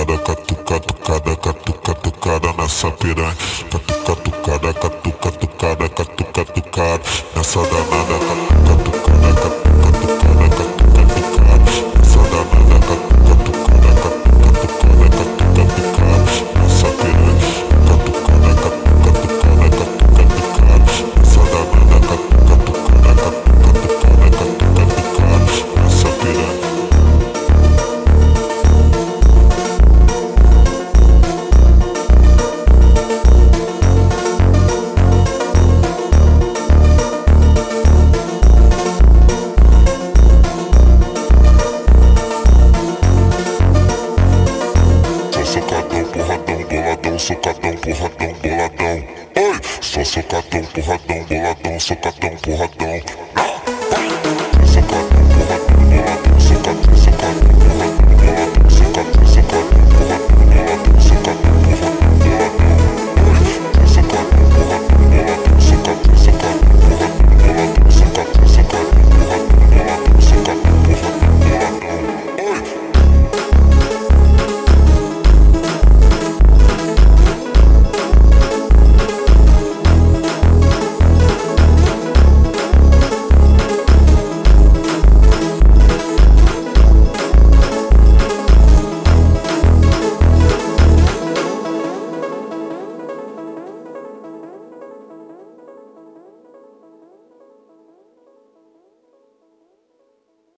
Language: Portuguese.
catucada nessa piranha. Catucada nessa danada. Catucada nessa danada. Catucada nessa piranha. Catucada nessa danada. Catucada nessa piranha. Socadão, porradão, boladão. Oi! Só socadão, porradão, boladão, socadão, porradão.